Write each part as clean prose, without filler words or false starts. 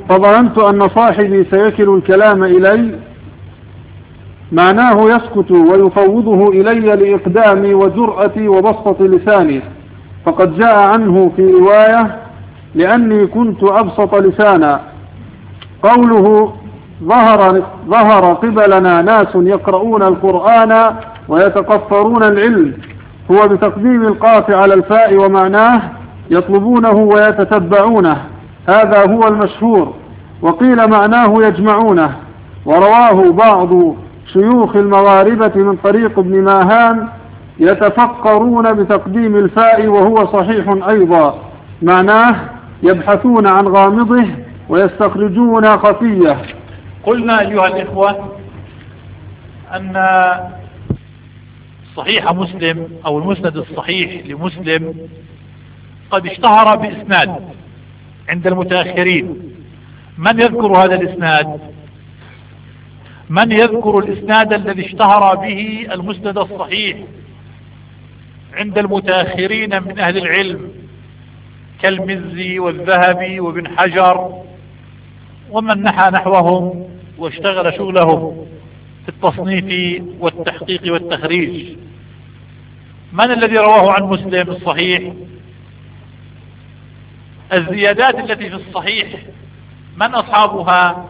فظننت أن صاحبي سيكل الكلام إلي، معناه يسكت ويفوضه إلي لإقدامي وجرأتي وبسطة لساني، فقد جاء عنه في رواية لأني كنت أبسط لسانا. قوله ظهر قبلنا ناس يقرؤون القرآن ويتقفرون العلم، هو بتقديم القاف على الفاء، ومعناه يطلبونه ويتتبعونه، هذا هو المشهور. وقيل معناه يجمعونه. ورواه بعض شيوخ المغاربة من طريق ابن ماهان يتفقرون بتقديم الفاء، وهو صحيح أيضا، معناه يبحثون عن غامضه ويستخرجون خفيه. قلنا أيها الإخوة أن صحيح مسلم أو المسند الصحيح لمسلم قد اشتهر بإسناد عند المتأخرين. من يذكر هذا الإسناد؟ من يذكر الإسناد الذي اشتهر به المسند الصحيح عند المتأخرين من أهل العلم كالمزي والذهبي وابن حجر ومن نحى نحوهم واشتغل شغلهم في التصنيف والتحقيق والتخريج؟ من الذي رواه عن مسلم الصحيح؟ الزيادات التي في الصحيح من أصحابها؟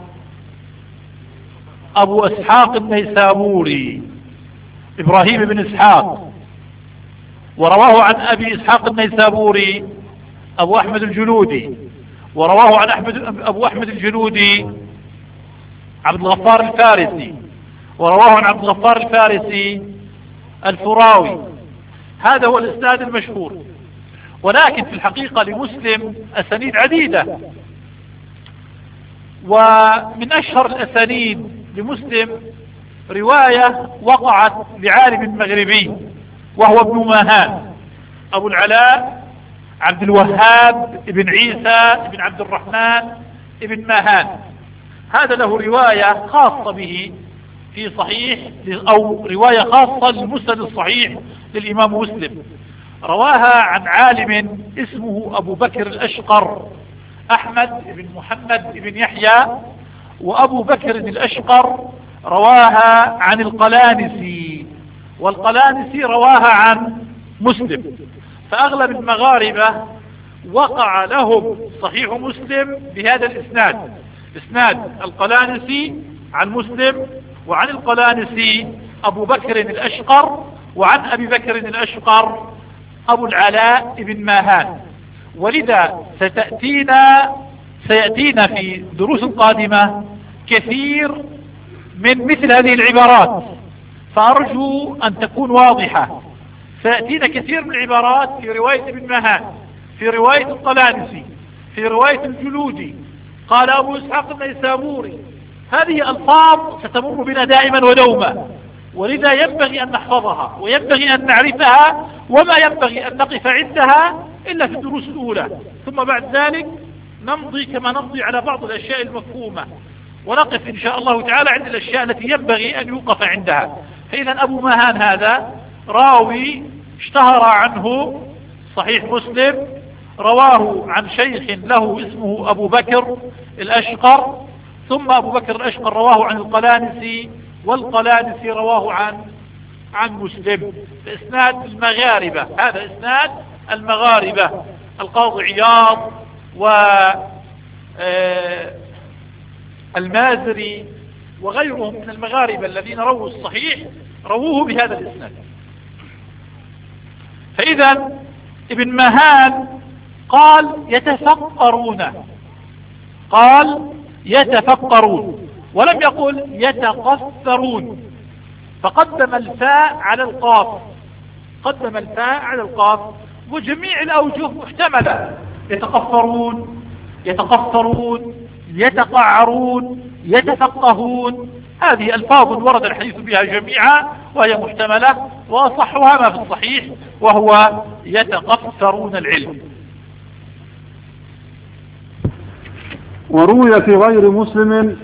أبو إسحاق النيسابوري إبراهيم بن إسحاق، ورواه عن أبي إسحاق النيسابوري أبو أحمد الجلودي، ورواه عن أبو أحمد الجلودي عبد الغفار الفارسي، ورواه عن عبد الغفار الفارسي الفراوي. هذا هو الإسناد المشهور. ولكن في الحقيقة لمسلم أسانيد عديدة، ومن أشهر الأسانيد لمسلم رواية وقعت لعالم مغربي وهو ابن ماهان أبو العلاء عبد الوهاب ابن عيسى ابن عبد الرحمن ابن ماهان. هذا له رواية خاصة به في صحيح، أو رواية خاصة للمسند الصحيح للإمام مسلم، رواها عن عالم اسمه أبو بكر الأشقر أحمد بن محمد بن يحيى. وأبو بكر الأشقر رواها عن القلانسي، والقلانسي رواها عن مسلم. فأغلب المغاربة وقع لهم صحيح مسلم بهذا الإسناد، إسناد القلانسي عن مسلم، وعن القلانسي أبو بكر الأشقر، وعن أبي بكر الأشقر أبو العلاء بن ماهان. ولذا سيأتينا في دروس قادمة كثير من مثل هذه العبارات، فأرجو أن تكون واضحة. سيأتينا كثير من العبارات في رواية ابن ماهان، في رواية الطلانسي، في رواية الجلودي، قال أبو إسحاق النيسابوري. هذه ألفاظ ستمر بنا دائما ودوما، ولذا ينبغي أن نحفظها وينبغي أن نعرفها، وما ينبغي أن نقف عندها إلا في الدروس الأولى، ثم بعد ذلك نمضي كما نمضي على بعض الأشياء المفهومة، ونقف إن شاء الله تعالى عند الأشياء التي ينبغي أن يوقف عندها. فإذا أبو ماهان هذا راوي اشتهر عنه صحيح مسلم، رواه عن شيخ له اسمه أبو بكر الأشقر، ثم أبو بكر الأشقر رواه عن القلانسي، والقلانسي رواه عن مسلم. إسناد المغاربة، هذا إسناد المغاربة، القاضي عياض والمازري وغيرهم من المغاربة الذين رووا الصحيح رووه بهذا الإسناد. فإذا ابن ماهان قال يتفقرون، ولم يقل يتقفرون، فقدم الفاء على القاف، قدم الفاء على القاف. وجميع الأوجه محتملة، يتقفرون، يتقفرون، يتقعرون، يتفقهون، هذه ألفاظ ورد الحديث بها جميعا وهي محتملة، وأصحها ما في الصحيح وهو يتقفرون العلم. وروي في غير مسلم